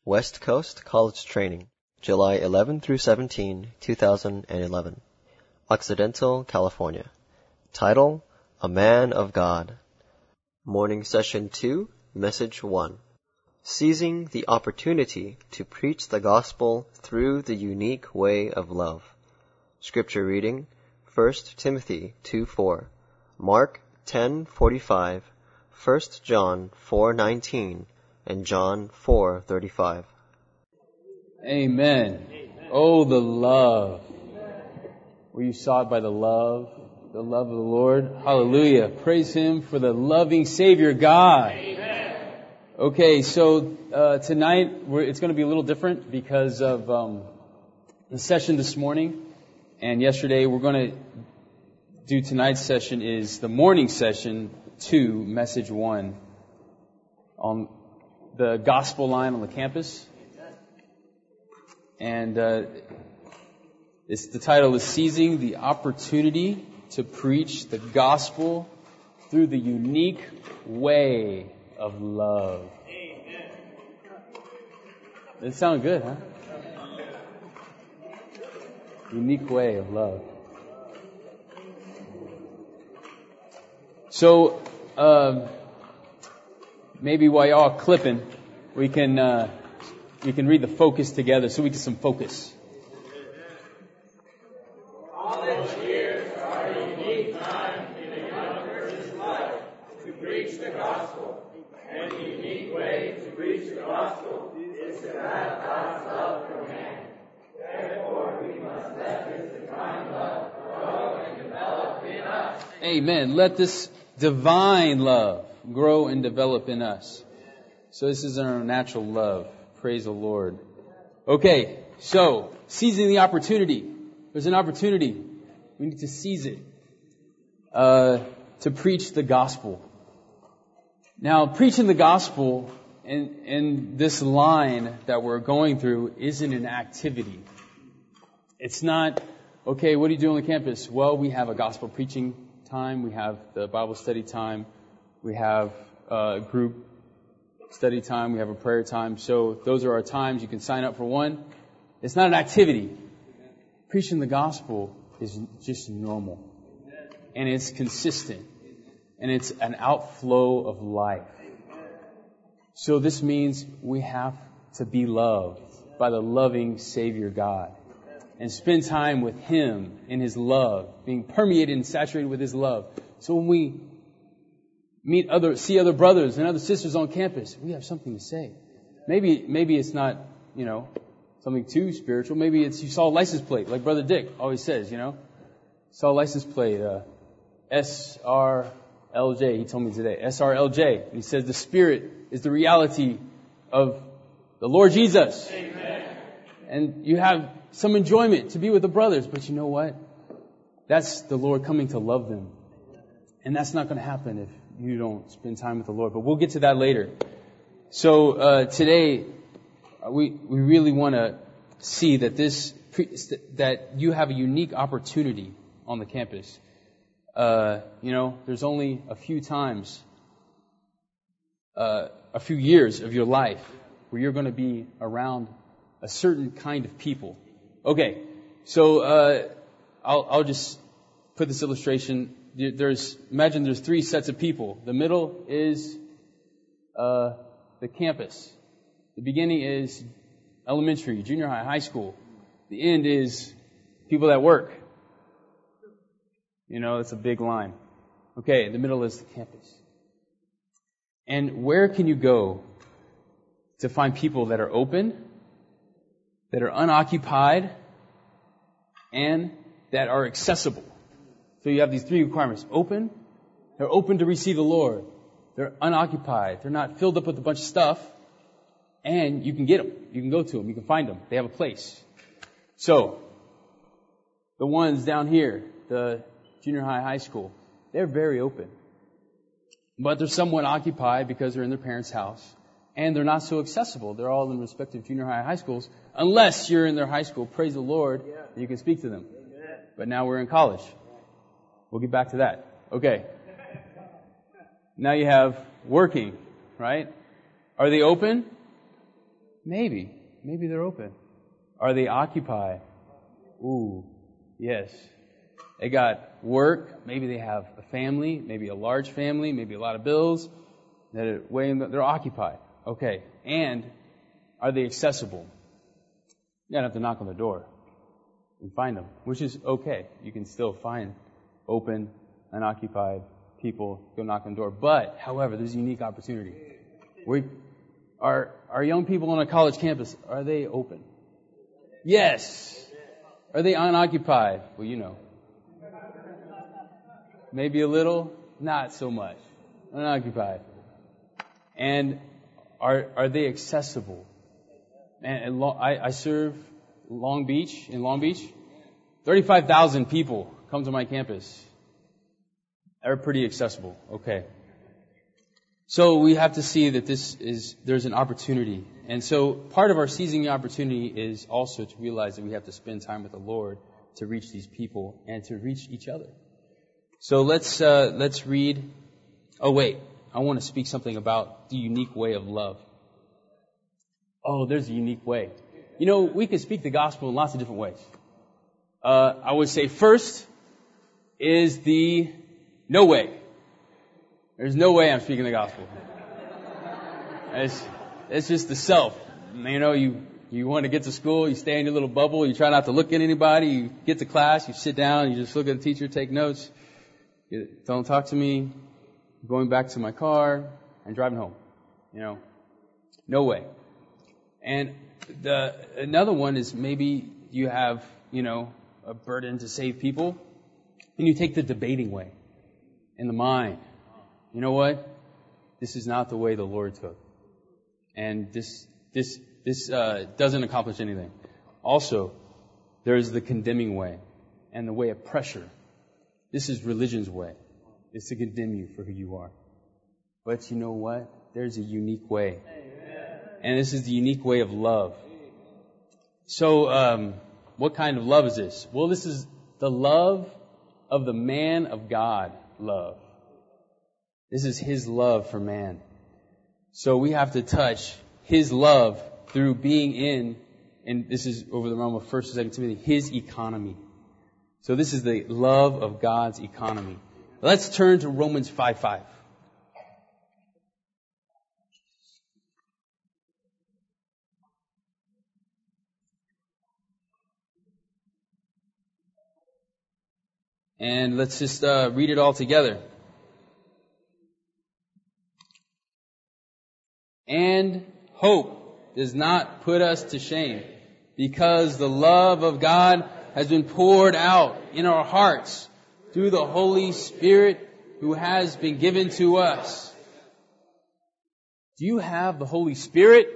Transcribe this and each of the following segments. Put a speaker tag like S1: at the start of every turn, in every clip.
S1: West Coast College Training, July 11 through 17, 2011. Occidental, California. Title, A Man of God. Morning Session 2, Message 1. Seizing the opportunity to preach the gospel through the unique way of love. Scripture reading, 1 Timothy 2:4, Mark 10:45, 1 John 4:19, and John 4:35.
S2: Amen. Oh, the love. Were you sought by the love of the Lord? Hallelujah. Praise Him for the loving Savior God. Amen. Okay, so tonight it's going to be a little different because of the session this morning and yesterday. We're going to do tonight's session is the morning session 2, message 1 on the gospel line on the campus. And the title is Seizing the Opportunity to Preach the Gospel Through the Unique Way of Love. Amen. That sound good, huh? Unique way of love. So, maybe while y'all are clipping, we can read the focus together so we get some focus.
S3: College years are a unique time in a young person's life to preach the gospel. And the unique way to preach the gospel is to have God's love for man. Therefore, we must let this divine love grow and develop in us.
S2: Amen. Let this divine love grow and develop in us. So this is our natural love. Praise the Lord. Okay, so seizing the opportunity. There's an opportunity. We need to seize it to preach the gospel. Now, preaching the gospel in this line that we're going through isn't an activity. It's not, okay, what do you do on the campus? Well, we have a gospel preaching time. We have the Bible study time. We have group study time. We have a prayer time. So those are our times. You can sign up for one. It's not an activity. Preaching the gospel is just normal. And it's consistent. And it's an outflow of life. So this means we have to be loved by the loving Savior God. And spend time with Him in His love, being permeated and saturated with His love. So when we see other brothers and other sisters on campus, we have something to say. Maybe it's not, something too spiritual. Maybe it's you saw a license plate, like Brother Dick always says, Saw a license plate, SRLJ, he told me today, SRLJ. And he says the Spirit is the reality of the Lord Jesus. Amen. And you have some enjoyment to be with the brothers, but you know what? That's the Lord coming to love them. And that's not going to happen if you don't spend time with the Lord. But we'll get to that later. So today, we really want to see that that you have a unique opportunity on the campus. There's only a few times, a few years of your life where you're going to be around a certain kind of people. Okay, so I'll just put this illustration. Imagine there's 3 sets of people. The middle is the campus. The beginning is elementary, junior high, high school. The end is people that work. It's a big line. Okay, the middle is the campus. And where can you go to find people that are open, that are unoccupied, and that are accessible? So you have these 3 requirements. Open. They're open to receive the Lord. They're unoccupied. They're not filled up with a bunch of stuff. And you can get them. You can go to them. You can find them. They have a place. So, the ones down here, the junior high, high school, they're very open. But they're somewhat occupied because they're in their parents' house. And they're not so accessible. They're all in respective junior high, high schools. Unless you're in their high school, praise the Lord, and you can speak to them. But now we're in college. We'll get back to that. Okay. Now you have working, right? Are they open? Maybe they're open. Are they occupied? Ooh, yes. They got work. Maybe they have a family, maybe a large family, maybe a lot of bills. They're occupied. Okay. And are they accessible? You don't have to knock on the door and find them, which is okay. You can still find open, unoccupied people, go knock on the door. But, however, there's a unique opportunity. Are young people on a college campus, are they open? Yes. Are they unoccupied? Well, you know. Maybe a little, not so much. Unoccupied. And are they accessible? And I serve in Long Beach. 35,000 people come to my campus. They're pretty accessible. Okay. So we have to see that there's an opportunity. And so part of our seizing the opportunity is also to realize that we have to spend time with the Lord to reach these people and to reach each other. So let's read. Oh wait, I want to speak something about the unique way of love. Oh, there's a unique way. You know, we can speak the gospel in lots of different ways. I would say first is the no way. There's no way I'm speaking the gospel. It's just the self. You know, you want to get to school, you stay in your little bubble, you try not to look at anybody, you get to class, you sit down, you just look at the teacher, take notes. Don't talk to me. I'm going back to my car and driving home. You know, no way. And another one is maybe you have, you know, a burden to save people, and you take the debating way in the mind. You know what? This is not the way the Lord took. And this doesn't accomplish anything. Also, there's the condemning way and the way of pressure. This is religion's way. It's to condemn you for who you are. But you know what? There's a unique way. And this is the unique way of love. So, what kind of love is this? Well, this is the love of the man of God love. This is His love for man. So we have to touch His love through being in, and this is over the realm of 1 and 2 Timothy, His economy. So this is the love of God's economy. Let's turn to Romans 5:5. And let's just read it all together. And hope does not put us to shame, because the love of God has been poured out in our hearts through the Holy Spirit who has been given to us. Do you have the Holy Spirit?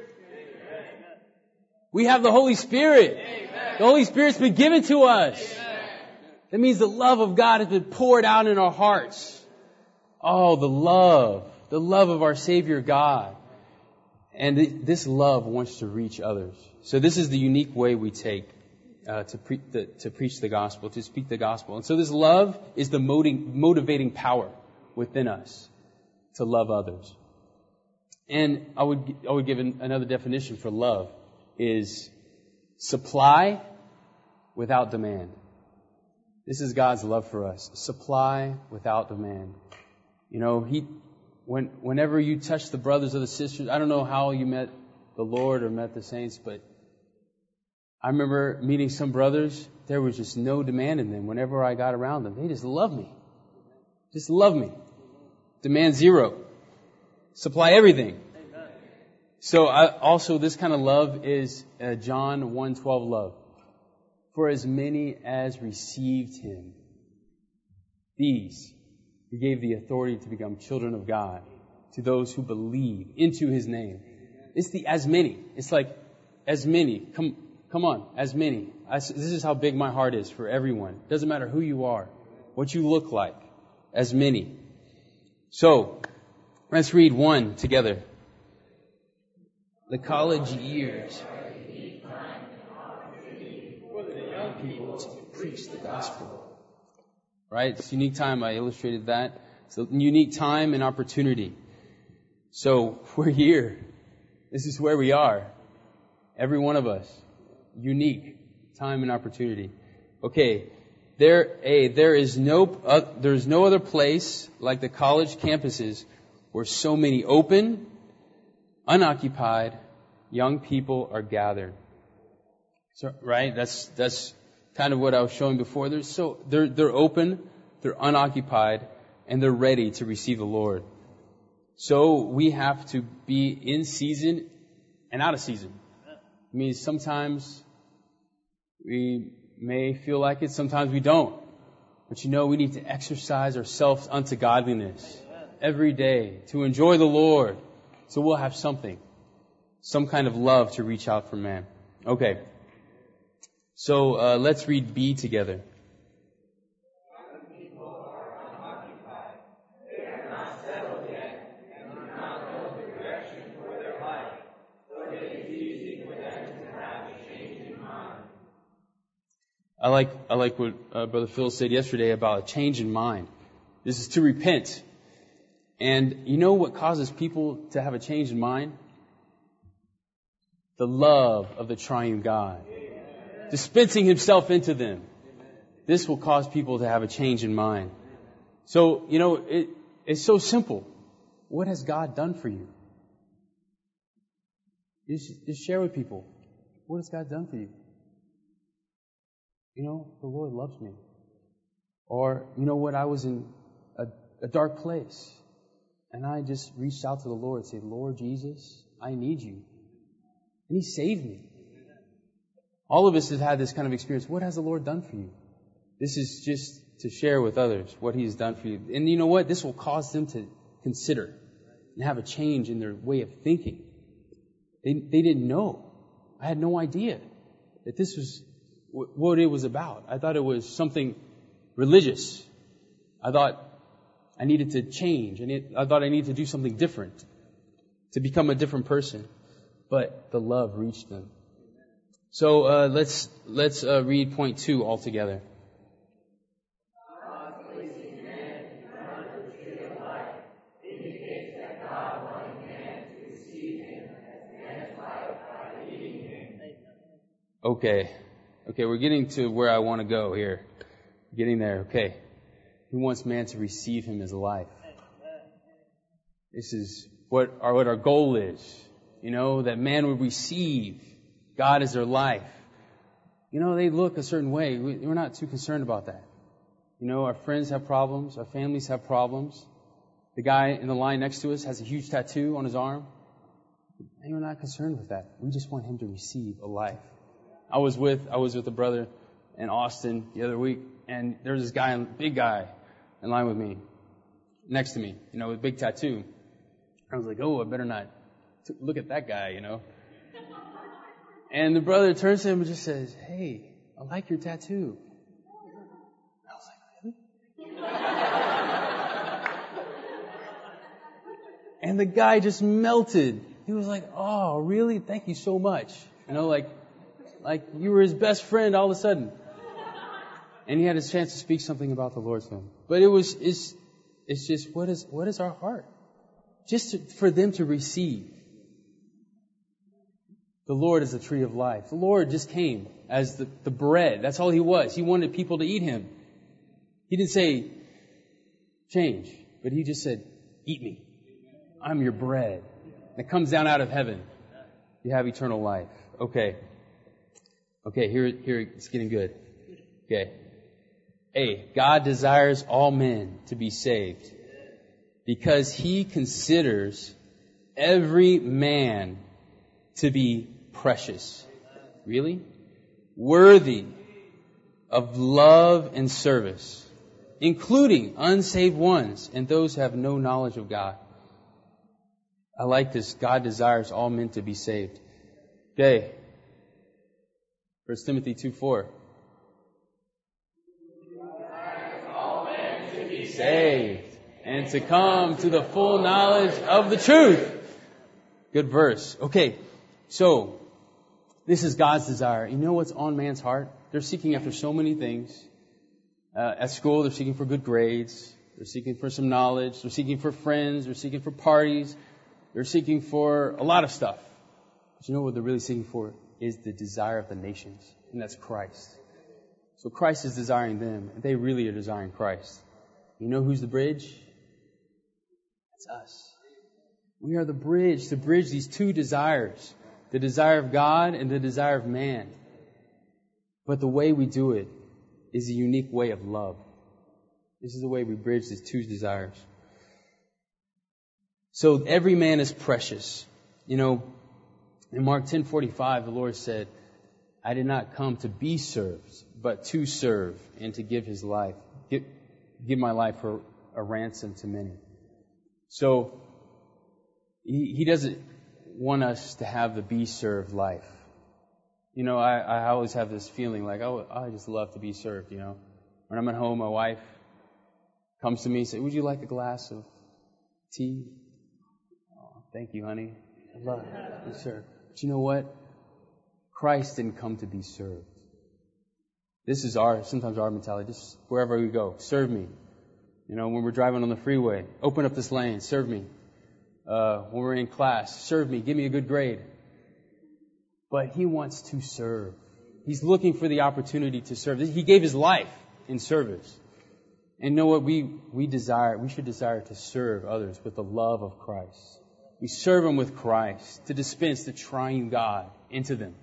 S2: We have the Holy Spirit. The Holy Spirit's been given to us. That means the love of God has been poured out in our hearts. Oh, the love of our Savior God. And this love wants to reach others. So this is the unique way we take to preach the gospel, to speak the gospel. And so this love is the motivating power within us to love others. And I would give another definition for love is supply without demand. This is God's love for us. Supply without demand. You know, whenever you touch the brothers or the sisters, I don't know how you met the Lord or met the saints, but I remember meeting some brothers, there was just no demand in them. Whenever I got around them, they just loved me. Just love me. Demand zero. Supply everything. So also this kind of love is John 1:12 love. For as many as received Him, these He gave the authority to become children of God, to those who believe into His name. It's the as many. It's like as many. Come on, as many. This is how big my heart is for everyone. Doesn't matter who you are, what you look like. As many. So, let's read one together. The college years are a unique time and opportunity for the young people to preach the gospel. Right? It's a unique time. I illustrated that. It's a unique time and opportunity. So, we're here. This is where we are. Every one of us. Unique time and opportunity. Okay. There's no other place like the college campuses where so many open, unoccupied young people are gathered. So, right? That's kind of what I was showing before. They're open, they're unoccupied, and they're ready to receive the Lord. So we have to be in season and out of season. I mean, sometimes we may feel like it, sometimes we don't. But we need to exercise ourselves unto godliness every day to enjoy the Lord. So we'll have something, some kind of love to reach out for man. Okay. So let's read B together. I like what Brother Phil said yesterday about a change in mind. This is to repent. And you know what causes people to have a change in mind? The love of the triune God. Dispensing Himself into them. This will cause people to have a change in mind. So, it's so simple. What has God done for you? Just share with people. What has God done for you? The Lord loves me. Or, I was in a dark place. And I just reached out to the Lord and said, Lord Jesus, I need you. And He saved me. All of us have had this kind of experience. What has the Lord done for you? This is just to share with others what He has done for you. And you know what? This will cause them to consider and have a change in their way of thinking. They didn't know. I had no idea that this was what it was about. I thought it was something religious. I thought I needed to change. I thought I needed to do something different to become a different person. But the love reached them. So let's read point 2 all together. Okay, we're getting to where I want to go here. Getting there, okay. He wants man to receive Him as life. This is what our goal is. That man would receive God as their life. They look a certain way. We're not too concerned about that. Our friends have problems. Our families have problems. The guy in the line next to us has a huge tattoo on his arm. And we're not concerned with that. We just want him to receive a life. I was with a brother in Austin the other week, and there was this guy, big guy, in line with me, next to me, with a big tattoo. I was like, I better not look at that guy, And the brother turns to him and just says, hey, I like your tattoo. I was like, really? And the guy just melted. He was like, oh, really? Thank you so much. Like you were his best friend all of a sudden. And he had a chance to speak something about the Lord to him. But it's just, what is our heart? Just for them to receive. The Lord is the tree of life. The Lord just came as the bread. That's all He was. He wanted people to eat Him. He didn't say, change. But He just said, eat me. I'm your bread. That comes down out of heaven. You have eternal life. Okay, here it's getting good. Okay. A, God desires all men to be saved because He considers every man to be precious. Really? Worthy of love and service, including unsaved ones and those who have no knowledge of God. I like this. God desires all men to be saved. Okay. 1 Timothy 2:4. All men to be saved and to come to the full knowledge of the truth. Good verse. Okay. So, this is God's desire. You know what's on man's heart? They're seeking after so many things. At school, they're seeking for good grades. They're seeking for some knowledge. They're seeking for friends. They're seeking for parties. They're seeking for a lot of stuff. But you know what they're really seeking for is the desire of the nations, and that's Christ. So Christ is desiring them, and they really are desiring Christ. You know who's the bridge? It's us. We are the bridge to bridge these two desires, the desire of God and the desire of man. But the way we do it is a unique way of love. This is the way we bridge these two desires. So every man is precious. You know, in Mark 10:45, the Lord said, I did not come to be served, but to serve and to give His life, give my life for a ransom to many. So He doesn't want us to have the be served life. You know, I always have this feeling like, oh, I just love to be served, you know. When I'm at home, my wife comes to me and says, would you like a glass of tea? Oh, thank you, honey. I love it. Be served. But you know what? Christ didn't come to be served. This is sometimes our mentality. Just wherever we go, serve me. You know, when we're driving on the freeway, open up this lane, serve me. When we're in class, serve me, give me a good grade. But He wants to serve. He's looking for the opportunity to serve. He gave His life in service. And you know what? We should desire to serve others with the love of Christ. We serve them with Christ to dispense the triune God into them.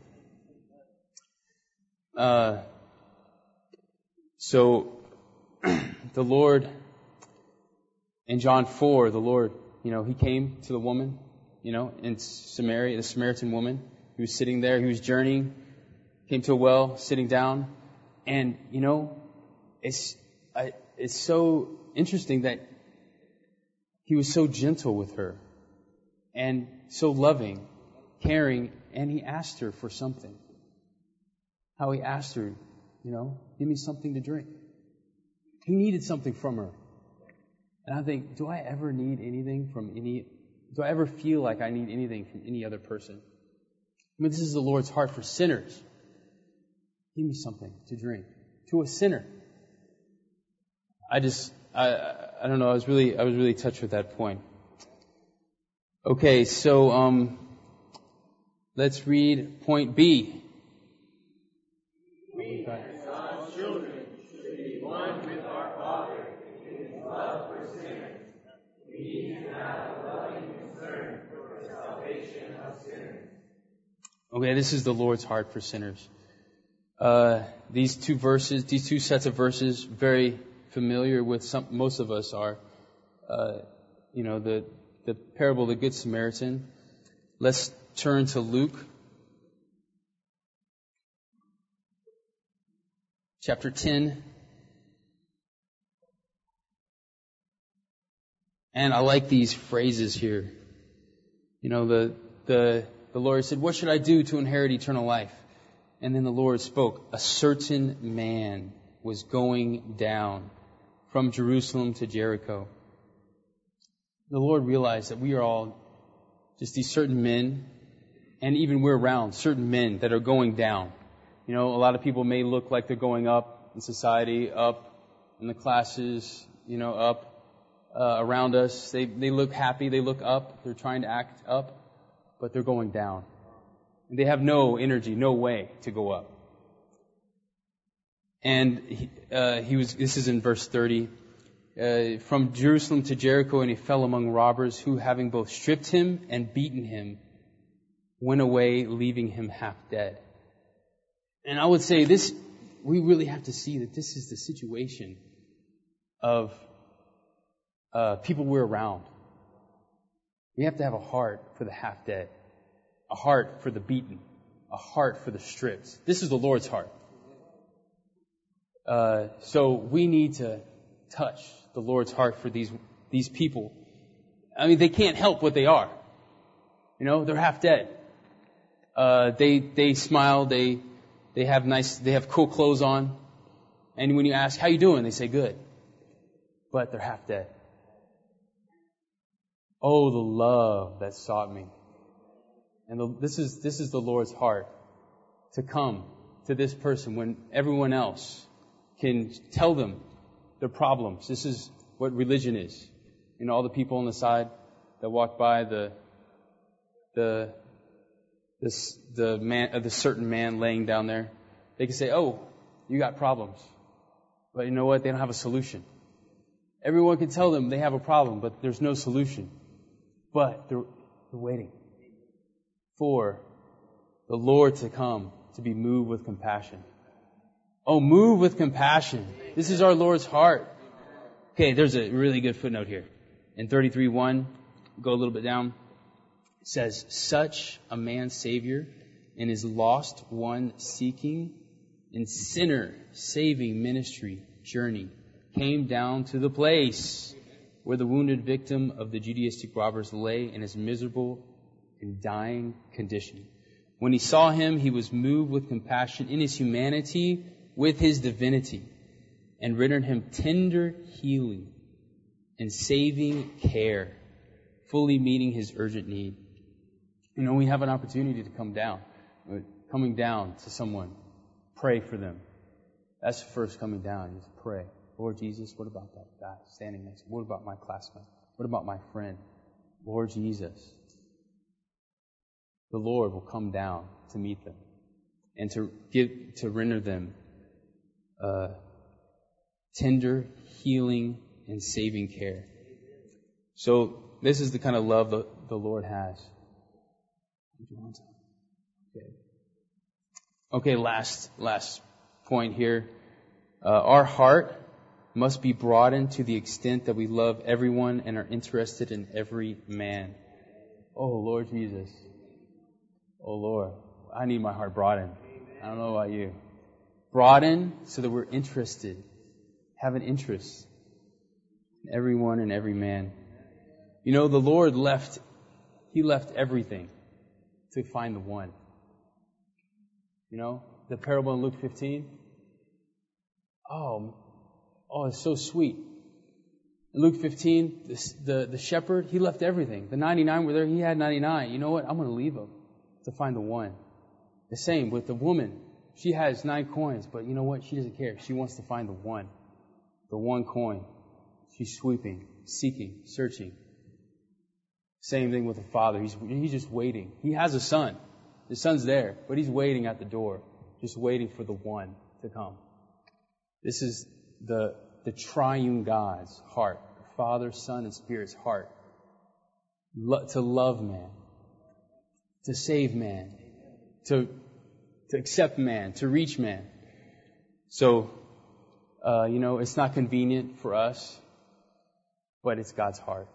S2: So the Lord, in John 4, the Lord, you know, He came to the woman, you know, in Samaria, the Samaritan woman. He was sitting there, he was journeying, came to a well, sitting down. And, you know, it's so interesting that He was so gentle with her and so loving, caring, and He asked her for something. How He asked her, you know, give me something to drink. He needed something from her. And I think, do I ever need anything do I ever feel like I need anything from any other person? I mean, this is the Lord's heart for sinners. Give me something to drink. To a sinner. I don't know, I was really touched with that point. Okay, so let's read point B.
S3: God's children should be one with our Father in His love for sinners. We need to have a loving concern for the salvation of sinners.
S2: Okay, this is the Lord's heart for sinners. These two sets of verses, very familiar with most of us are. You know, the parable of the Good Samaritan. Let's turn to Luke chapter 10. And I like these phrases here. You know, the Lord said, what should I do to inherit eternal life? And then the Lord spoke, a certain man was going down from Jerusalem to Jericho. The Lord realized that we are all just these certain men, and even we're around certain men that are going down. You know, a lot of people may look like they're going up in society, up in the classes, you know, up around us. They look happy, they look up, they're trying to act up, but they're going down. They have no energy, no way to go up. And this is in verse 30, from Jerusalem to Jericho, and he fell among robbers who, having both stripped him and beaten him, went away, leaving him half dead. And I would say we really have to see that this is the situation of people we're around. We have to have a heart for the half dead, a heart for the beaten, a heart for the stripped. This is the Lord's heart. So we need to touch the Lord's heart for these people. I mean, they can't help what they are. You know, they're half dead. They smile, they have cool clothes on. And when you ask, how you doing? They say, good. But they're half dead. Oh, the love that sought me. And this is the Lord's heart, to come to this person when everyone else can tell them their problems. This is what religion is. You know, all the people on the side that walk by, the the certain man laying down there. They can say, oh, you got problems. But you know what? They don't have a solution. Everyone can tell them they have a problem, but there's no solution. But they're waiting for the Lord to come, to be moved with compassion. Oh, move with compassion. This is our Lord's heart. Okay, there's a really good footnote here. In 33:1, go a little bit down. It says, such a man Savior and his lost one seeking and sinner saving ministry journey came down to the place where the wounded victim of the Judaistic robbers lay in his miserable and dying condition. When he saw him, he was moved with compassion in his humanity with his divinity and rendered him tender healing and saving care, fully meeting his urgent need. You know, we have an opportunity to come down. Coming down to someone, pray for them. That's the first coming down, is pray. Lord Jesus, what about that guy standing next to me? What about my classmate? What about my friend? Lord Jesus. The Lord will come down to meet them and to render them tender, healing, and saving care. So this is the kind of love the Lord has. Okay, last point here. Our heart must be broadened to the extent that we love everyone and are interested in every man. Oh, Lord Jesus. Oh, Lord. I need my heart broadened. I don't know about you. Broadened so that we're interested. Have an interest in everyone and every man. You know, the Lord left everything to find the one. You know, the parable in Luke 15. Oh, it's so sweet. In Luke 15, the shepherd, he left everything. The 99 were there. He had 99. You know what? I'm going to leave them to find the one. The same with the woman. She has 9 coins, but you know what? She doesn't care. She wants to find the one coin. She's sweeping, seeking, searching. Same thing with the father. He's just waiting. He has a son. The son's there, but he's waiting at the door, just waiting for the one to come. This is the triune God's heart, the Father, Son, and Spirit's heart. To love man, to save man, to accept man, to reach man. So, it's not convenient for us, but it's God's heart.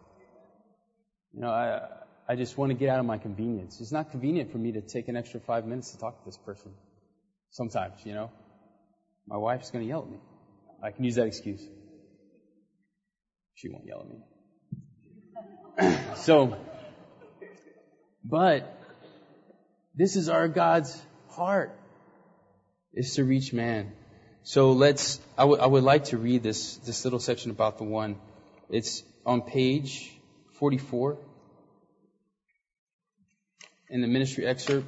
S2: I just want to get out of my convenience. It's not convenient for me to take an extra 5 minutes to talk to this person. Sometimes, my wife's going to yell at me. I can use that excuse. She won't yell at me. But this is our God's heart, is to reach man. So I would like to read this little section about the one. It's on page 44 in the ministry excerpt.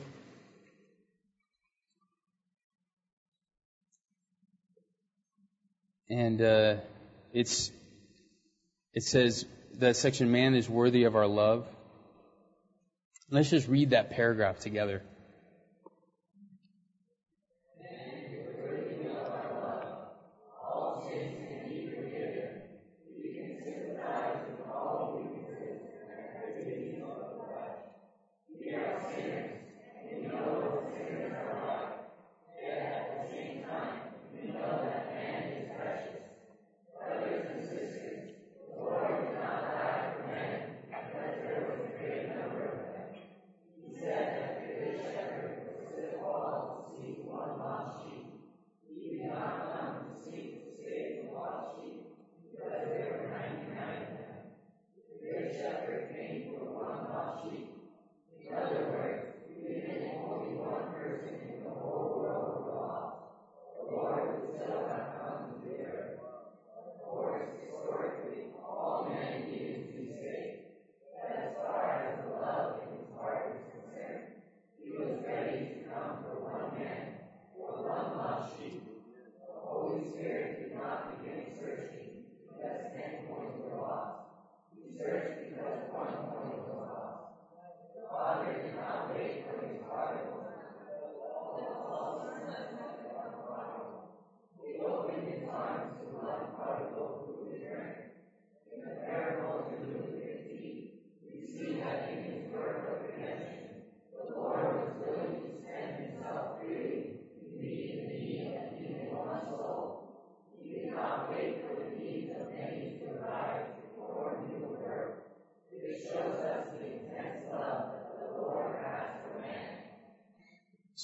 S2: And it says that section, man is worthy of our love. Let's just read that paragraph together.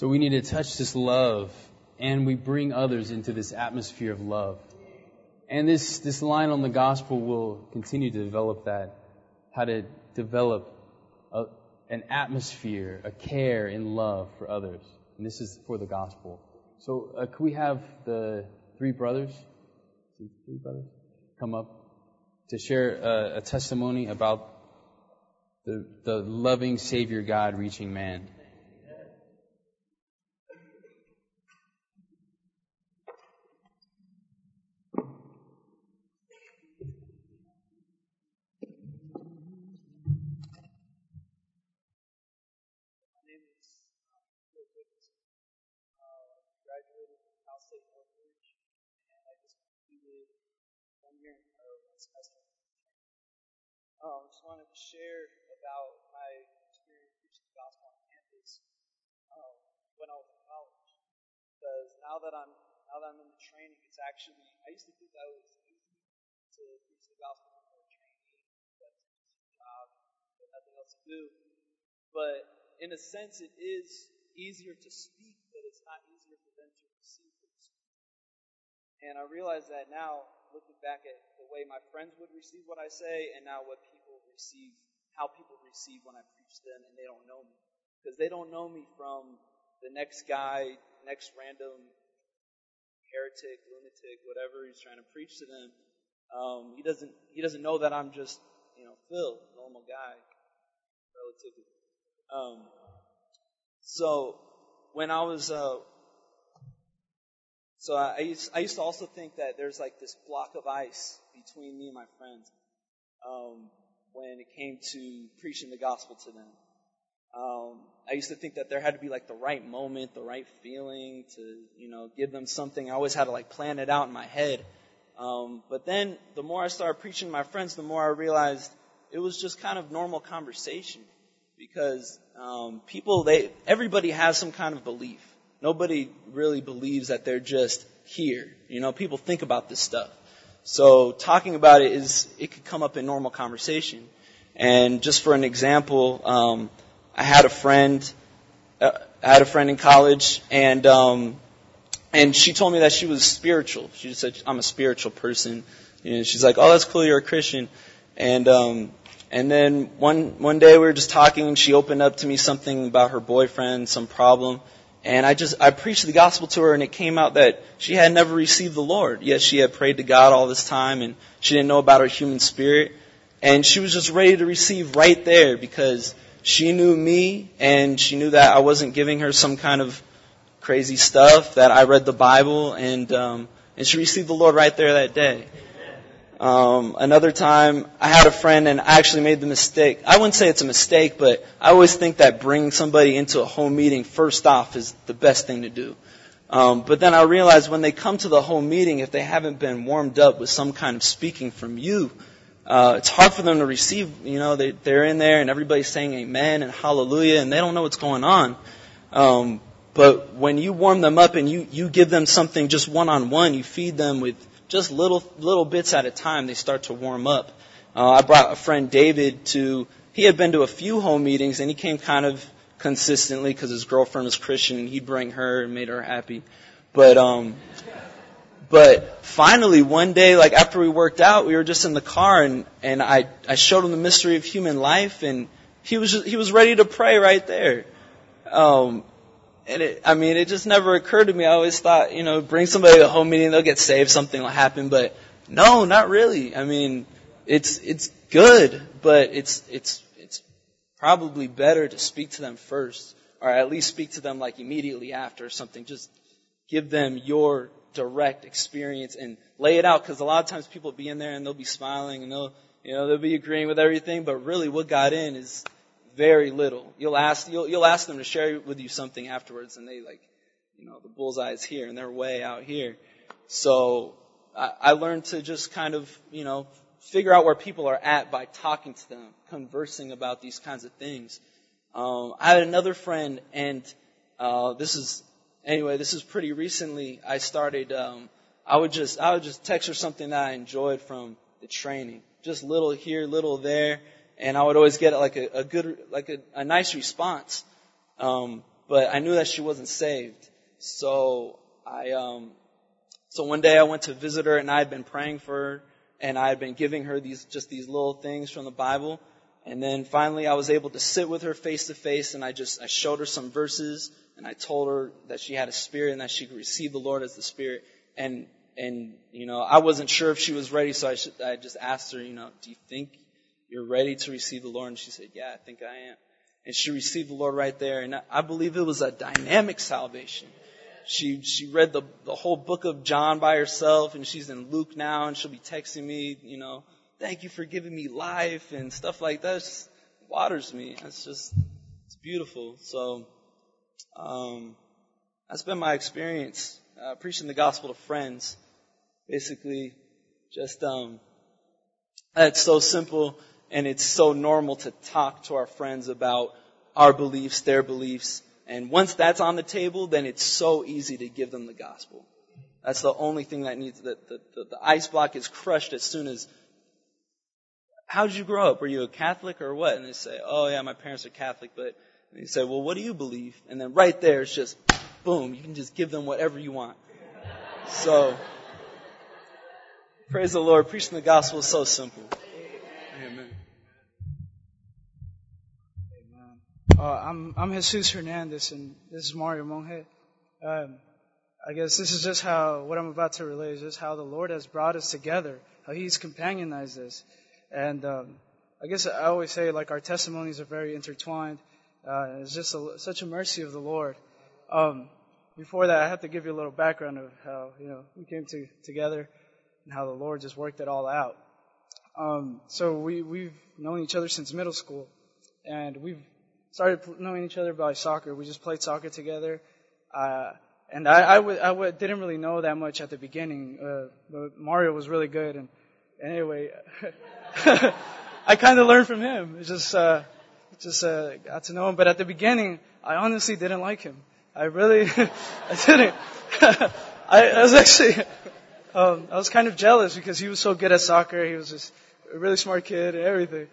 S2: So we need to touch this love, and we bring others into this atmosphere of love. And this line on the gospel will continue to develop that, how to develop an atmosphere, a care and love for others. And this is for the gospel. So could we have the three brothers come up to share a testimony about the loving Savior God reaching man?
S4: I just wanted to share about my experience preaching the gospel on campus when I was in college. Because now that I'm in the training, it's actually, I used to think that it was easy to preach the gospel before training, but it's just a job, but nothing else to do. But in a sense, it is easier to speak, but it's not easier for them to receive what you speak. And I realize that now, looking back at the way my friends would receive what I say, and now what people receive, how people receive when I preach to them, and they don't know me. Because they don't know me from the next guy, next random heretic, lunatic, whatever he's trying to preach to them. He doesn't know that I'm just, Phil, normal guy, relatively. So when I was So I used to also think that there's like this block of ice between me and my friends when it came to preaching the gospel to them. I used to think that there had to be like the right moment, the right feeling to, give them something. I always had to like plan it out in my head. But then the more I started preaching to my friends, the more I realized it was just kind of normal conversation because everybody has some kind of belief. Nobody really believes that they're just here. People think about this stuff. So talking about it could come up in normal conversation. And just for an example, I had a friend in college, and she told me that she was spiritual. She just said, "I'm a spiritual person." And she's like, "Oh, that's cool. You're a Christian." And then one day we were just talking, and she opened up to me something about her boyfriend, some problem. And I preached the gospel to her, and it came out that she had never received the Lord. Yet she had prayed to God all this time, and she didn't know about her human spirit. And she was just ready to receive right there because she knew me, and she knew that I wasn't giving her some kind of crazy stuff, that I read the Bible, and she received the Lord right there that day. Another time, I had a friend, and I actually made the mistake. I wouldn't say it's a mistake, but I always think that bringing somebody into a home meeting first off is the best thing to do. But then I realized when they come to the home meeting, if they haven't been warmed up with some kind of speaking from you, it's hard for them to receive. They're in there, and everybody's saying amen and hallelujah, and they don't know what's going on. But when you warm them up and you give them something just one-on-one, you feed them with just little bits at a time, they start to warm up. I brought a friend, David, he had been to a few home meetings, and he came kind of consistently because his girlfriend was Christian, and he'd bring her and made her happy. But finally, one day, like after we worked out, we were just in the car, and I showed him the mystery of human life, and he was ready to pray right there. And it just never occurred to me. I always thought, bring somebody to a home meeting, they'll get saved, something will happen. But no, not really. It's good, but it's probably better to speak to them first, or at least speak to them like immediately after or something. Just give them your direct experience and lay it out, because a lot of times people will be in there and they'll be smiling and they'll be agreeing with everything, but really what got in is very little. You'll ask them to share with you something afterwards, and they the bullseye is here and they're way out here. So I learned to just kind of figure out where people are at by talking to them, conversing about these kinds of things. I had another friend, and this is pretty recently. I started. I would just text her something that I enjoyed from the training, just little here, little there. And I would always get a nice response. But but I knew that she wasn't saved. So so one day I went to visit her, and I had been praying for her, and I had been giving her these little things from the Bible. And then finally I was able to sit with her face to face, and I showed her some verses, and I told her that she had a spirit and that she could receive the Lord as the Spirit. And I wasn't sure if she was ready, so I just asked her, do you think you're ready to receive the Lord? And she said, yeah, I think I am. And she received the Lord right there. And I believe it was a dynamic salvation. She read the whole book of John by herself, and she's in Luke now, and she'll be texting me, thank you for giving me life and stuff like that. It just waters me. It's beautiful. So, that's been my experience, preaching the gospel to friends. Basically, just, it's so simple, and it's so normal to talk to our friends about our beliefs, their beliefs. And once that's on the table, then it's so easy to give them the gospel. That's the only thing that needs, the ice block is crushed as soon as, how did you grow up? Were you a Catholic or what? And they say, oh yeah, my parents are Catholic. But you say, well, what do you believe? And then right there, it's just, boom, you can just give them whatever you want. So, praise the Lord. Preaching the gospel is so simple. Amen.
S5: I'm Jesus Hernandez, and this is Mario Monge. I guess this is just what I'm about to relay is just how the Lord has brought us together, how He's companionized us. And I guess I always say, our testimonies are very intertwined. It's just such a mercy of the Lord. Before that, I have to give you a little background of how, we came together and how the Lord just worked it all out. So we've known each other since middle school, and we've started knowing each other by soccer. We just played soccer together. And I didn't really know that much at the beginning, but Mario was really good. And anyway, I kind of learned from him. It's just got to know him. But at the beginning, I honestly didn't like him. I really, I didn't. I was actually, I was kind of jealous because he was so good at soccer. He was just a really smart kid and everything.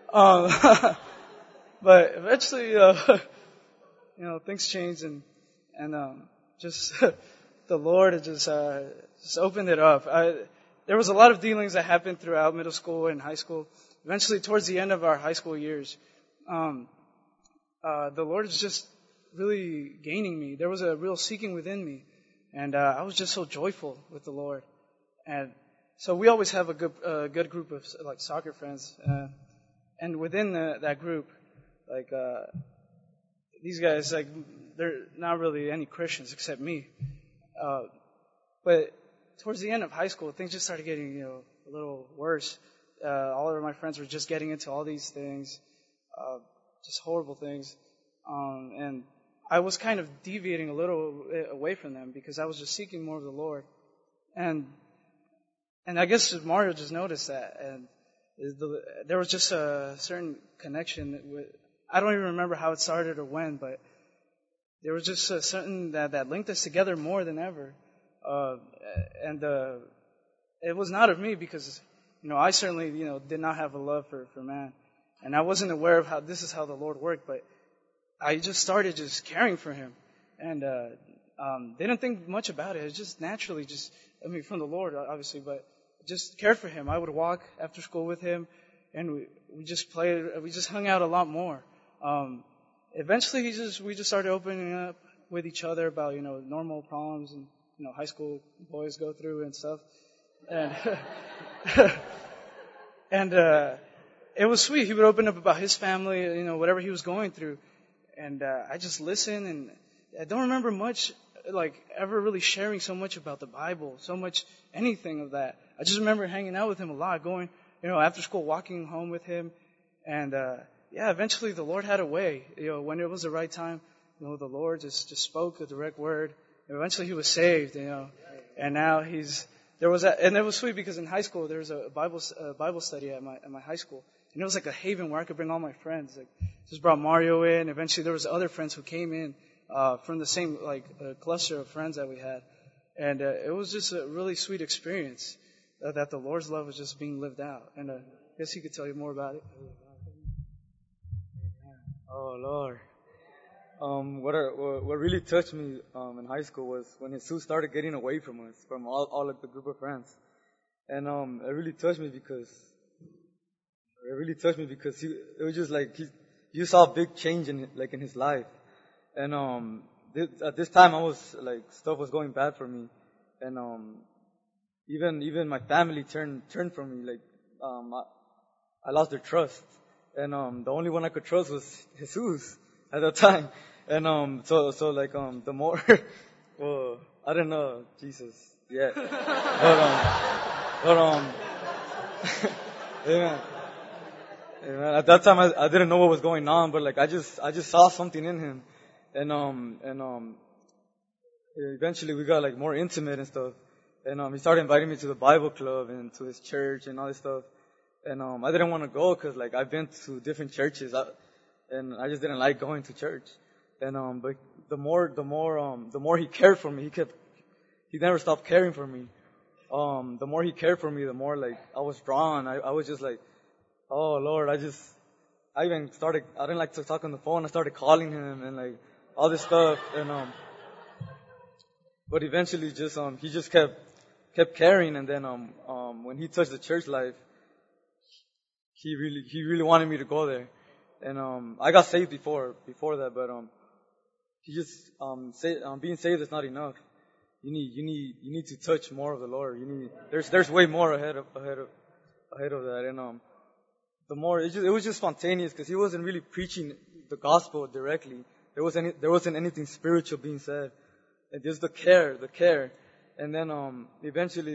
S5: But eventually, things changed, and just the Lord had just opened it up. There was a lot of dealings that happened throughout middle school and high school. Eventually, towards the end of our high school years, the Lord was just really gaining me. There was a real seeking within me, and I was just so joyful with the Lord. And so we always have a good group of soccer friends, and within that group, these guys, they're not really any Christians except me. But towards the end of high school, things just started getting, a little worse. All of my friends were just getting into all these things, just horrible things. And I was kind of deviating a little away from them because I was just seeking more of the Lord. And I guess Mario just noticed that. And there was just a certain connection with, I don't even remember how it started or when, but there was just a certain that linked us together more than ever. And it was not of me because, I certainly, did not have a love for man. And I wasn't aware of how this is how the Lord worked, but I just started just caring for him. And didn't think much about it. It just naturally from the Lord, obviously, but just cared for him. I would walk after school with him, and we just played, we just hung out a lot more. Eventually we just started opening up with each other about, normal problems and, high school boys go through and stuff. And, and, it was sweet. He would open up about his family, whatever he was going through. And, I just listened, and I don't remember much, ever really sharing so much about the Bible, so much anything of that. I just remember hanging out with him a lot, going, after school, walking home with him. And, eventually the Lord had a way. When it was the right time, the Lord just spoke a direct word. And eventually he was saved, and now and it was sweet because in high school there was a Bible study at my high school. And it was like a haven where I could bring all my friends. Just brought Mario in. Eventually there was other friends who came in, from the same, cluster of friends that we had. And, it was just a really sweet experience, that the Lord's love was just being lived out. And, I guess he could tell you more about it. Oh, Lord. What really touched me in high school was when Jesus started getting away from us, from all of the group of friends, and it really touched me because it was just like you saw a big change in his life, and at this time I was like stuff was going bad for me, and even my family turned from me, like I lost their trust, and the only one I could trust was Jesus at that time. And so like the more well, I didn't know Jesus yet. But amen. Amen. At that time I didn't know what was going on, but like I just saw something in him. And eventually we got like more intimate and stuff. And he started inviting me to the Bible club and to his church and all this stuff. And I didn't want to go because like I've been to different churches, and I just didn't like going to church. And but the more he cared for me, he never stopped caring for me. The more he cared for me, the more like I was drawn. I was just like, oh Lord, I even started, I didn't like to talk on the phone. I started calling him and like all this stuff. And but eventually he just kept caring. And then when he touched the church life, he really wanted me to go there. And I got saved before that, but he just being saved is not enough. You need to touch more of the Lord. There's way more ahead of that. And the more it was just spontaneous because he wasn't really preaching the gospel directly. There wasn't anything spiritual being said. And just the care. And then eventually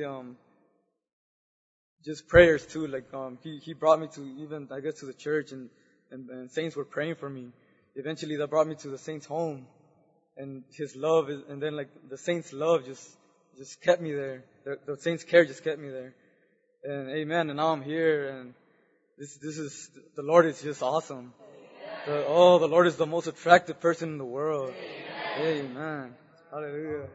S5: just prayers too. Like he brought me to even I guess to the church, and saints were praying for me. Eventually that brought me to the saints' home, and his love and then like the saints' love just kept me there. The saints' care just kept me there. And amen. And now I'm here, and this is the Lord is just awesome. The Lord is the most attractive person in the world. Amen. Hallelujah.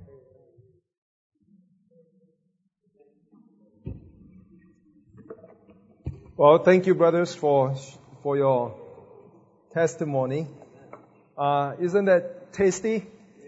S6: Well, thank you, brothers, for your testimony. Isn't that tasty?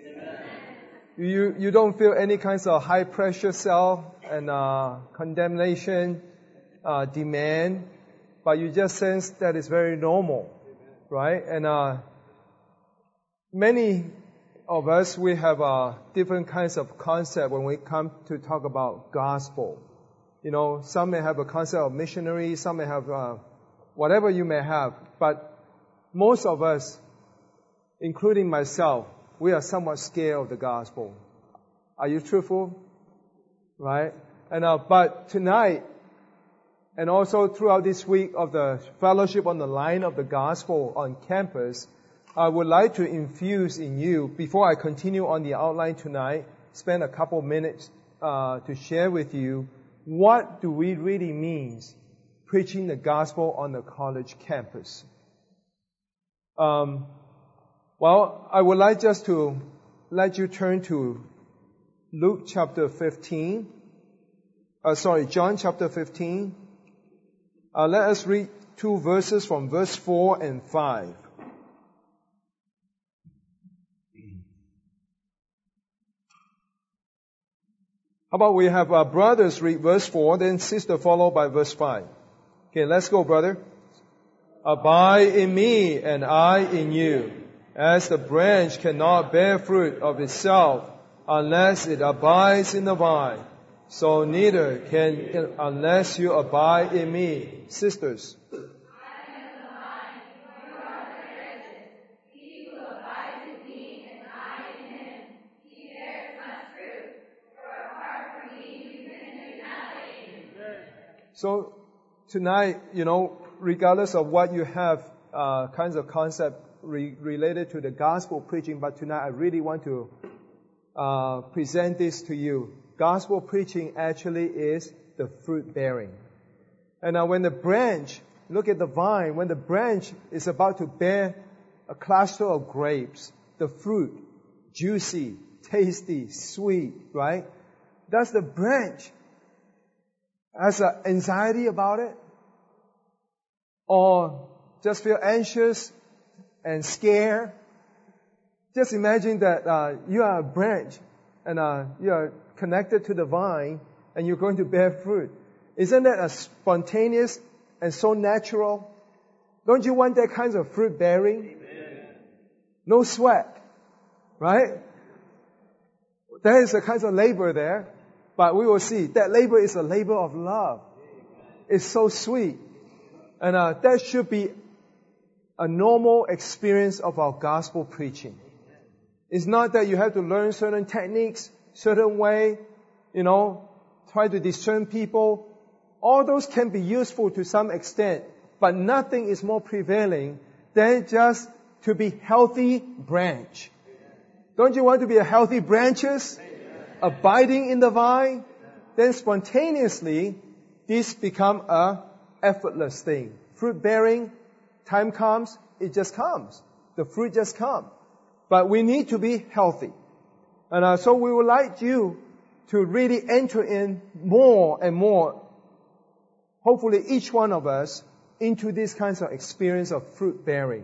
S6: You don't feel any kinds of high pressure cell and condemnation, demand, but you just sense that it's very normal, right? And many of us, we have different kinds of concept when we come to talk about gospel. You know, some may have a concept of missionary, some may have whatever you may have, but most of us, including myself, we are somewhat scared of the gospel. Are you truthful? Right? And but tonight, and also throughout this week of the fellowship on the line of the gospel on campus, I would like to infuse in you, before I continue on the outline tonight, spend a couple minutes to share with you what do we really mean preaching the gospel on the college campus. Well, I would like just to let you turn to John chapter 15. Let us read two verses from verse 4 and 5. How about we have our brothers read verse 4, then sister followed by verse 5. Okay, let's go, brother. Abide in me and I in you. As the branch cannot bear fruit of itself unless it abides in the vine, so neither can unless you abide in me. Sisters. So tonight, regardless of what you have, kinds of concept related to the gospel preaching, but tonight I really want to present this to you. Gospel preaching actually is the fruit bearing. And now when the branch, look at the vine, when the branch is about to bear a cluster of grapes, the fruit, juicy, tasty, sweet, right? Does the branch has anxiety about it? Or just feel anxious and scared? Just imagine that you are a branch and you are connected to the vine and you're going to bear fruit. Isn't that a spontaneous and so natural? Don't you want that kind of fruit bearing? No sweat, right? There is a kind of labor there, but we will see that labor is a labor of love. It's so sweet. And that should be a normal experience of our gospel preaching. It's not that you have to learn certain techniques, certain way, try to discern people. All those can be useful to some extent, but nothing is more prevailing than just to be healthy branch. Don't you want to be a healthy branches? Abiding in the vine? Then spontaneously, this become a effortless thing. Fruit bearing, time comes, it just comes. The fruit just comes. But we need to be healthy. And so we would like you to really enter in more and more, hopefully each one of us, into these kinds of experience of fruit bearing.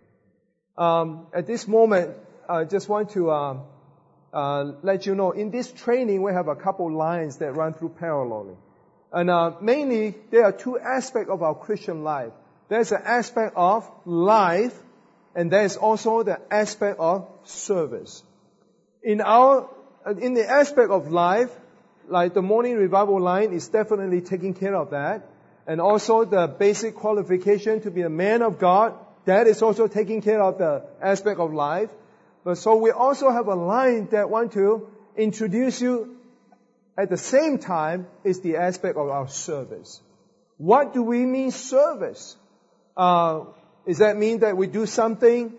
S6: At this moment, I just want to let you know, in this training we have a couple lines that run through parallelly. And mainly, there are two aspects of our Christian life. There's an aspect of life, and there's also the aspect of service. In the aspect of life, like the morning revival line is definitely taking care of that. And also the basic qualification to be a man of God, that is also taking care of the aspect of life. But so we also have a line that want to introduce you at the same time is the aspect of our service. What do we mean service? Does that mean that we do something?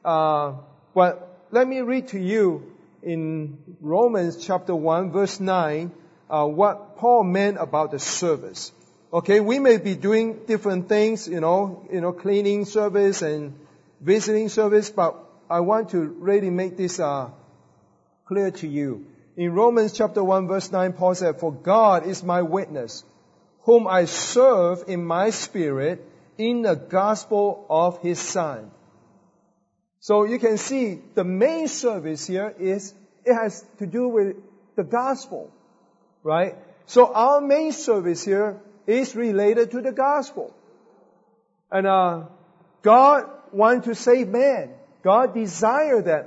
S6: But let me read to you in Romans chapter 1 verse 9 what Paul meant about the service. Okay, we may be doing different things, cleaning service and visiting service, but I want to really make this clear to you. In Romans chapter 1 verse 9, Paul said, "For God is my witness, whom I serve in my spirit in the gospel of His Son." So you can see the main service here it has to do with the gospel, right? So our main service here is related to the gospel. And God wants to save man. God desires that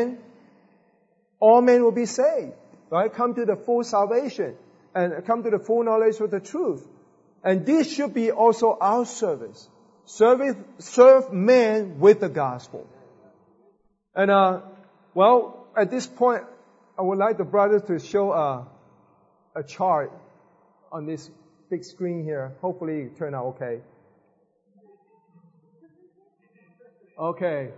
S6: all men will be saved, right? Come to the full salvation and come to the full knowledge of the truth. And this should be also our service. Serve man with the gospel. And at this point, I would like the brothers to show a chart on this big screen here. Hopefully it turned out okay. Okay.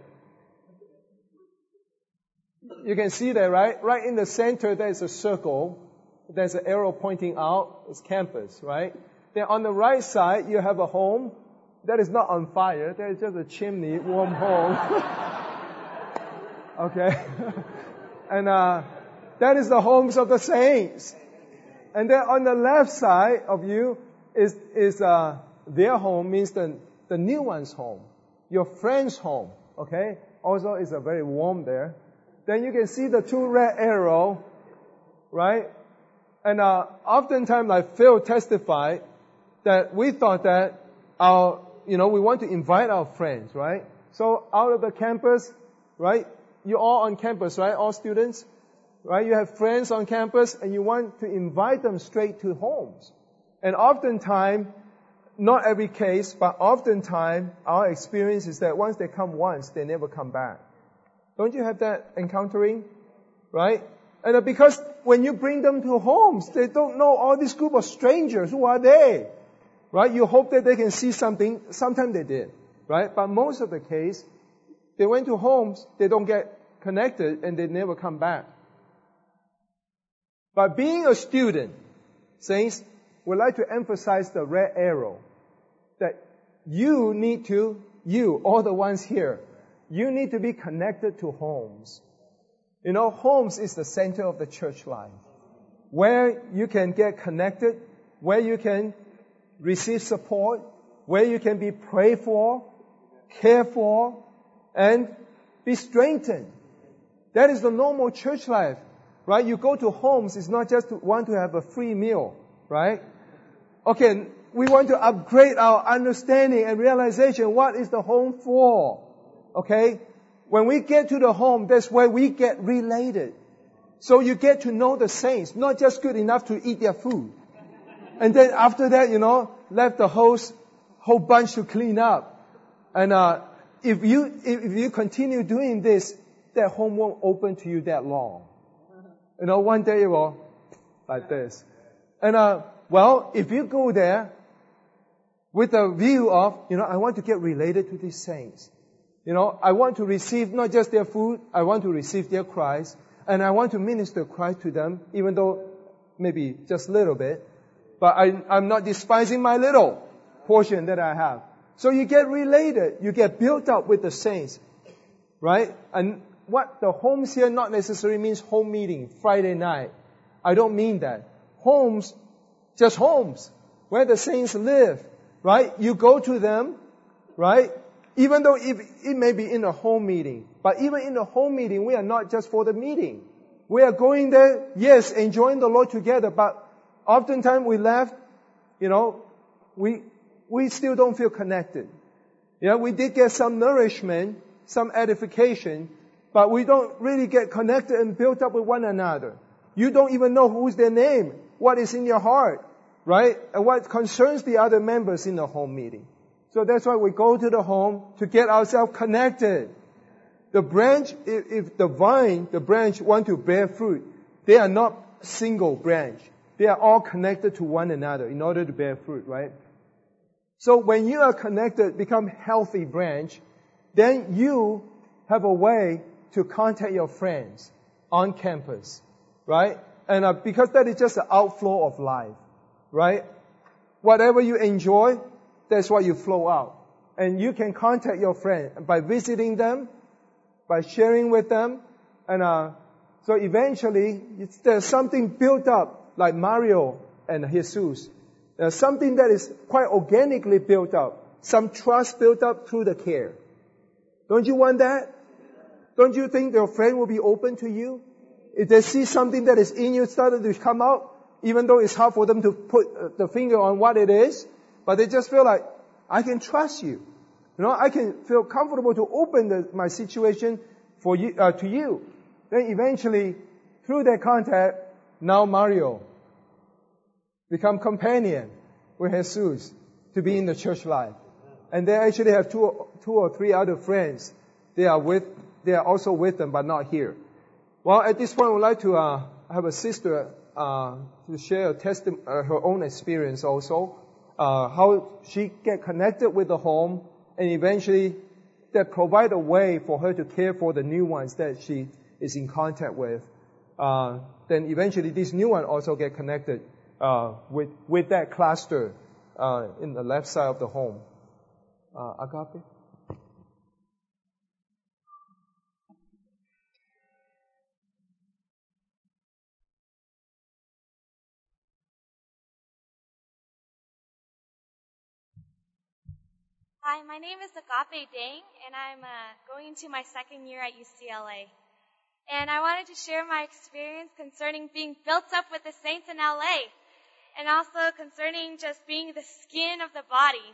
S6: You can see that, right? Right in the center, there's a circle. There's an arrow pointing out. It's campus, right? Then on the right side, you have a home that is not on fire. There is just a chimney, warm home. Okay? And that is the homes of the saints. And then on the left side of you is their home, means the new one's home. Your friend's home. Okay? Also, it's very warm there. Then you can see the two red arrow, right? And oftentimes, like Phil testified, that we thought that we want to invite our friends, right? So out of the campus, right? You're all on campus, right? All students, right? You have friends on campus, and you want to invite them straight to homes. And oftentimes, not every case, but oftentimes, our experience is that once they come once, they never come back. Don't you have that encountering? Right? And because when you bring them to homes, they don't know all this group of strangers. Who are they? Right? You hope that they can see something. Sometimes they did. Right? But most of the case, they went to homes, they don't get connected, and they never come back. But being a student, saints, we'd like to emphasize the red arrow. That all the ones here, you need to be connected to homes. Homes is the center of the church life. Where you can get connected, where you can receive support, where you can be prayed for, cared for, and be strengthened. That is the normal church life, right? You go to homes, it's not just to want to have a free meal, right? Okay, we want to upgrade our understanding and realization. What is the home for? Okay? When we get to the home, that's where we get related. So you get to know the saints, not just good enough to eat their food. And then after that, left the whole bunch to clean up. And if you continue doing this, that home won't open to you that long. One day it will, like this. And if you go there with a view of, I want to get related to these saints. I want to receive not just their food, I want to receive their Christ. And I want to minister Christ to them, even though maybe just a little bit. But I'm not despising my little portion that I have. So you get related, you get built up with the saints, right? And what the homes here not necessarily means home meeting, Friday night. I don't mean that. Homes, just homes, where the saints live, right? You go to them, right? Even though it may be in a home meeting. But even in the home meeting, we are not just for the meeting. We are going there, yes, enjoying the Lord together, but oftentimes we left, we still don't feel connected. We did get some nourishment, some edification, but we don't really get connected and built up with one another. You don't even know who's their name, what is in your heart, right? And what concerns the other members in the home meeting. So that's why we go to the home to get ourselves connected. The branch, if the vine, the branch want to bear fruit, they are not single branch. They are all connected to one another in order to bear fruit, right? So when you are connected, become healthy branch, then you have a way to contact your friends on campus, right? And because that is just an outflow of life, right? Whatever you enjoy, that's what you flow out. And you can contact your friend by visiting them, by sharing with them. And so eventually, there's something built up, like Mario and Jesus. There's something that is quite organically built up. Some trust built up through the care. Don't you want that? Don't you think your friend will be open to you? If they see something that is in you started to come out, even though it's hard for them to put the finger on what it is, but they just feel like, I can trust you. I can feel comfortable to open my situation for you, to you. Then eventually, through that contact, now Mario become companion with Jesus to be in the church life. And they actually have two or three other friends. They are also with them, but not here. Well, at this point, I would like to have a sister to share her own experience also. How she get connected with the home, and eventually that provide a way for her to care for the new ones that she is in contact with. Then eventually this new one also get connected with that cluster in the left side of the home. Agape?
S7: Hi, my name is Agape Dang, and I'm going into my second year at UCLA. And I wanted to share my experience concerning being built up with the saints in LA, and also concerning just being the skin of the body.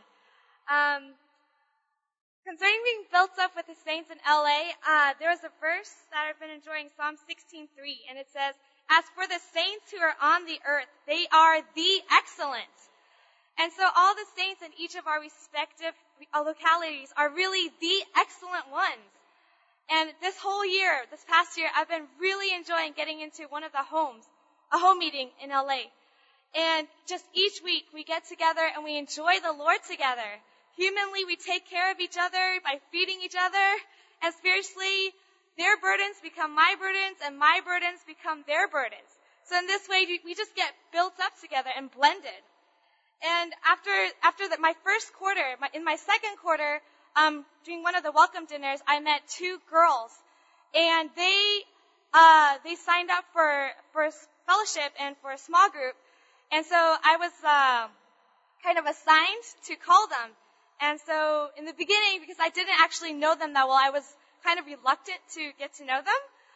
S7: Concerning being built up with the saints in LA, there was a verse that I've been enjoying, Psalm 16:3, and it says, "As for the saints who are on the earth, they are the excellent." And so all the saints in each of our respective localities are really the excellent ones. And this past year, I've been really enjoying getting into one of the homes, a home meeting in LA. And just each week we get together and we enjoy the Lord together. Humanly, we take care of each other by feeding each other. And spiritually, their burdens become my burdens and my burdens become their burdens. So in this way, we just get built up together and blended. And after my first quarter, in my second quarter, during one of the welcome dinners, I met two girls, and they signed up for fellowship and for a small group, and so I was kind of assigned to call them. And so in the beginning, because I didn't actually know them that well, I was kind of reluctant to get to know them.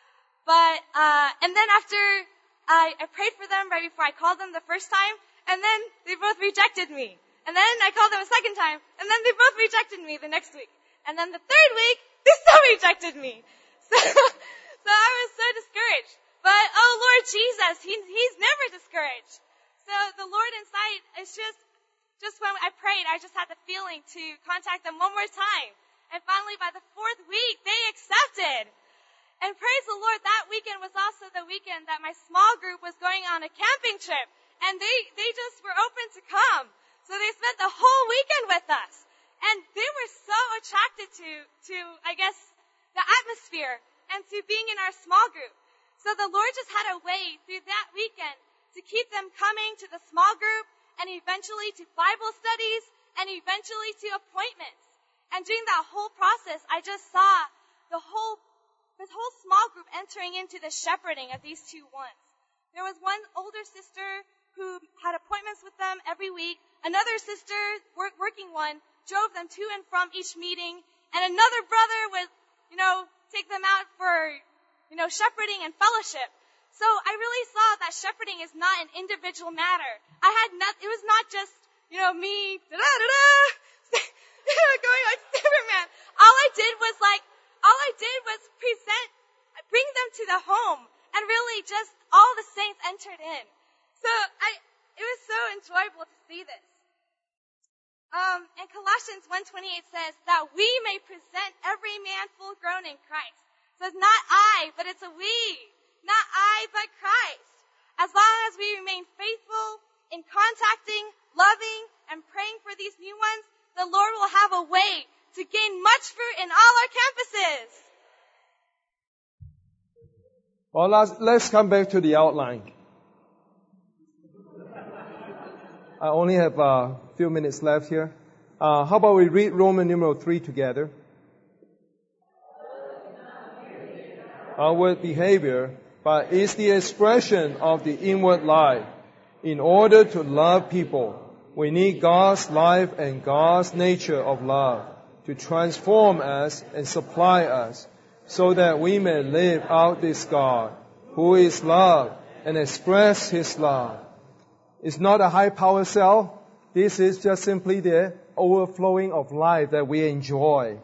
S7: But, and then after I prayed for them right before I called them the first time, and then they both rejected me. And then I called them a second time, and then they both rejected me the next week. And then the third week, they still rejected me. So I was so discouraged. But, oh Lord Jesus, He's never discouraged. So the Lord inside, it's just when I prayed, I just had the feeling to contact them one more time. And finally, by the fourth week, they accepted. And praise the Lord, that weekend was also the weekend that my small group was going on a camping trip. And they just were open to come. So they spent the whole weekend with us. And they were so attracted to I guess, the atmosphere and to being in our small group. So the Lord just had a way through that weekend to keep them coming to the small group and eventually to Bible studies and eventually to appointments. And during that whole process, I just saw this whole small group entering into the shepherding of these two ones. There was one older sister who had appointments with them every week. Another sister, working one, drove them to and from each meeting. And another brother would, take them out for, shepherding and fellowship. So I really saw that shepherding is not an individual matter. It was not just, me, going like Superman. All I did was bring them to the home, and really just all the saints entered in. So it was so enjoyable to see this. And Colossians 1:28 says that we may present every man full grown in Christ. So it's not I, but it's a we. Not I, but Christ. As long as we remain faithful in contacting, loving, and praying for these new ones, the Lord will have a way to gain much fruit in all our campuses.
S6: Well, let's come back to the outline. I only have a few minutes left here. How about we read Roman numeral 3 together? Outward behavior, but is the expression of the inward life. In order to love people, we need God's life and God's nature of love to transform us and supply us so that we may live out this God who is love and express His love. It's not a high power cell. This is just simply the overflowing of life that we enjoy.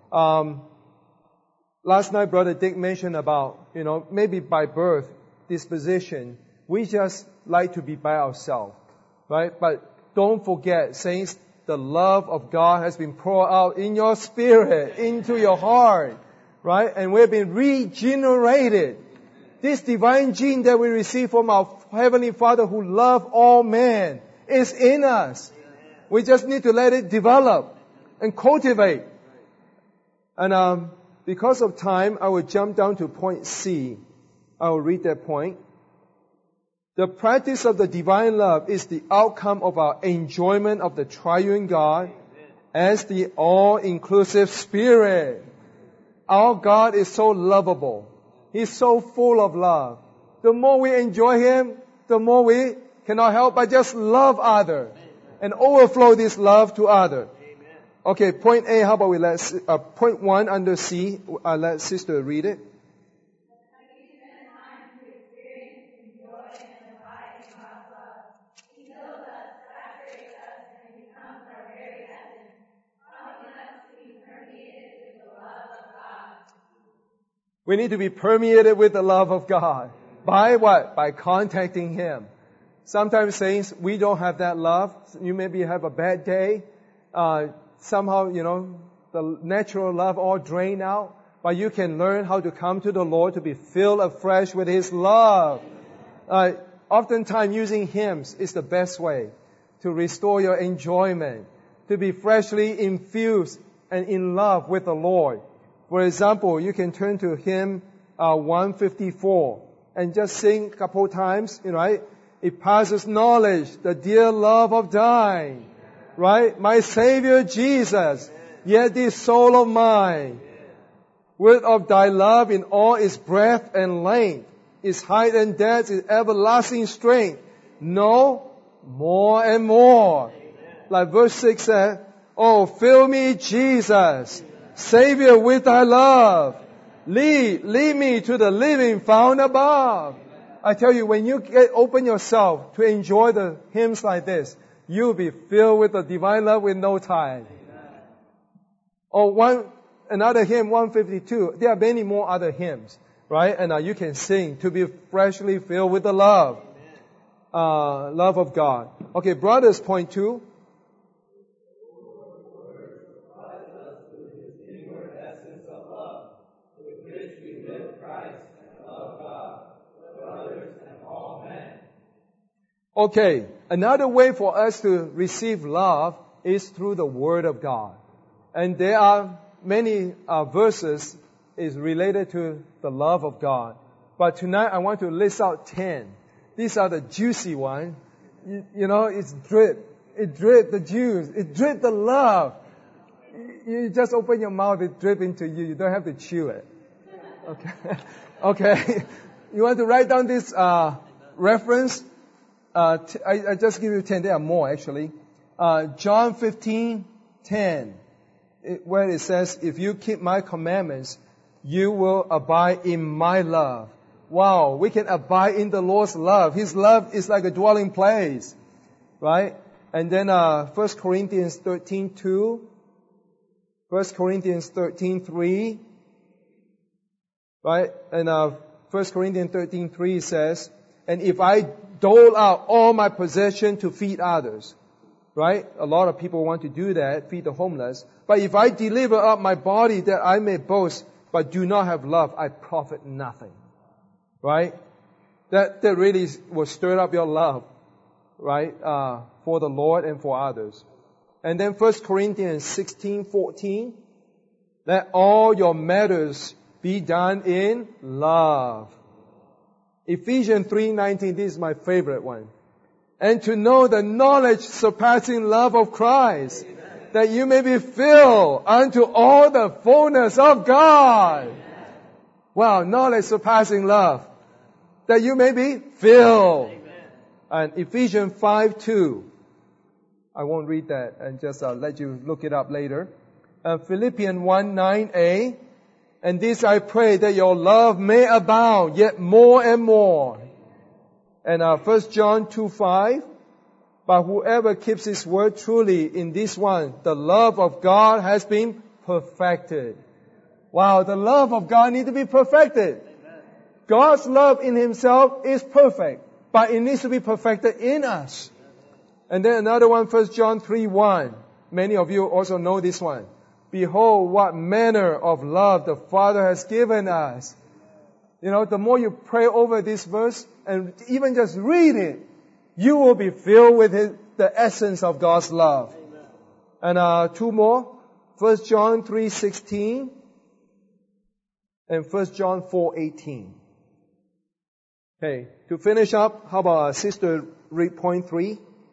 S6: Last night, Brother Dick mentioned about, maybe by birth, disposition, we just like to be by ourselves, right? But don't forget, saints, the love of God has been poured out in your spirit, into your heart, right? And we've been regenerated. This divine gene that we receive from our Heavenly Father who loves all men is in us. We just need to let it develop and cultivate. And because of time, I will jump down to point C. I will read that point. The practice of the divine love is the outcome of our enjoyment of the triune God as the all-inclusive Spirit. Our God is so lovable. He's so full of love. The more we enjoy Him, the more we cannot help but just love others and overflow this love to others. Okay, point A, how about we point 1 under C, let Sister read it. We need to be permeated with the love of God. By what? By contacting Him. Sometimes, saints, we don't have that love. You maybe have a bad day. Somehow, the natural love all drained out. But you can learn how to come to the Lord to be filled afresh with His love. Oftentimes, using hymns is the best way to restore your enjoyment, to be freshly infused and in love with the Lord. For example, you can turn to hymn 154 and just sing a couple times, right? It passes knowledge, the dear love of thine, right? My Savior Jesus, yet this soul of mine, word of thy love in all its breadth and length, its height and depth, its everlasting strength. No, more and more. Like verse 6 said, oh, fill me, Jesus, Savior, with thy love. Lead me to the living fountain above. I tell you, when you open yourself to enjoy the hymns like this, you'll be filled with the divine love with no time. Or another hymn, 152. There are many more other hymns, right? And you can sing to be freshly filled with the love of God. Okay, brothers, point 2. Okay, another way for us to receive love is through the Word of God. And there are many verses is related to the love of God. But tonight I want to list out 10. These are the juicy ones. You know, it's drip. It drip the juice. It drip the love. You just open your mouth, it drip into you. You don't have to chew it. Okay. Okay. You want to write down this reference? I just give you 10. There are more, actually. John 15:10, where it says, if you keep my commandments, you will abide in my love. Wow, we can abide in the Lord's love. His love is like a dwelling place, right? And then 1 Corinthians 13:2, 1 Corinthians 13:3, right? And 1 Corinthians 13:3 says, and if I dole out all my possession to feed others, right? A lot of people want to do that, feed the homeless. But if I deliver up my body that I may boast, but do not have love, I profit nothing, right? That really will stir up your love, right? For the Lord and for others. And then 1 Corinthians 16:14, let all your matters be done in love. Ephesians 3:19, this is my favorite one. And to know the knowledge surpassing love of Christ, that you may be filled unto all the fullness of God. Wow, knowledge surpassing love. That you may be filled. And Ephesians 5:2. I won't read that and just let you look it up later. Philippians 1:9a. And this I pray that your love may abound yet more and more. And 1 John 2:5. But whoever keeps his word truly in this one, the love of God has been perfected. Wow, the love of God needs to be perfected. God's love in himself is perfect, but it needs to be perfected in us. And then another one, 1 John 3:1. Many of you also know this one. Behold, what manner of love the Father has given us. You know, the more you pray over this verse and even just read it, you will be filled with the essence of God's love. Amen. And two more. 1 John 3:16 and 1 John 4:18. Okay, to finish up, how about Sister read point 3?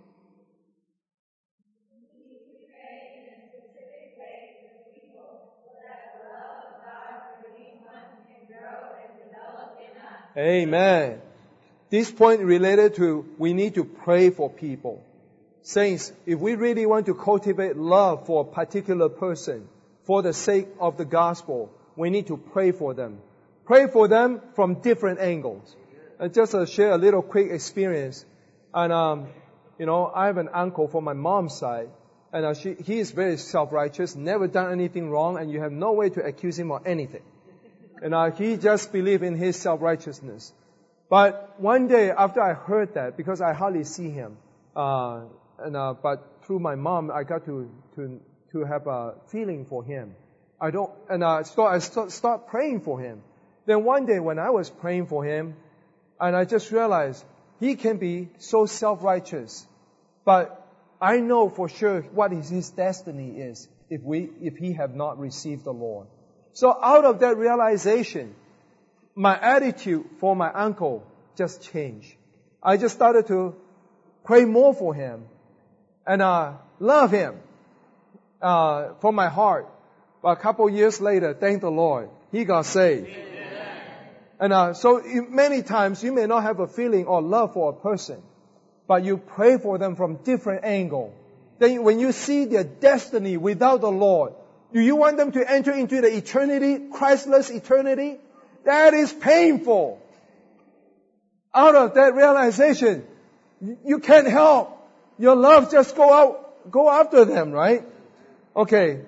S6: Amen. This point related to we need to pray for people. Saints, if we really want to cultivate love for a particular person, for the sake of the gospel, we need to pray for them. Pray for them from different angles. And just to share a little quick experience. And, I have an uncle from my mom's side. And he is very self-righteous, never done anything wrong, and you have no way to accuse him of anything. And he just believed in his self-righteousness. But one day after I heard that, because I hardly see him, but through my mom, I got to have a feeling for him. I start praying for him. Then one day when I was praying for him, and I just realized he can be so self-righteous, but I know for sure what his destiny is if he have not received the Lord. So out of that realization, my attitude for my uncle just changed. I just started to pray more for him and love him from my heart. But a couple years later, thank the Lord, he got saved. Amen. And so many times you may not have a feeling or love for a person, but you pray for them from different angle. Then when you see their destiny without the Lord, Do you want them to enter into the eternity, Christless eternity? That is painful. Out of that realization, you can't help. Your love just go after them, right? Okay.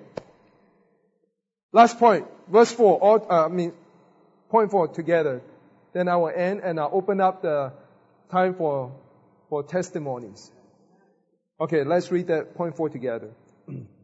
S6: Last point, verse 4, point 4 together. Then I will end and I'll open up the time for testimonies. Okay, let's read that point 4 together.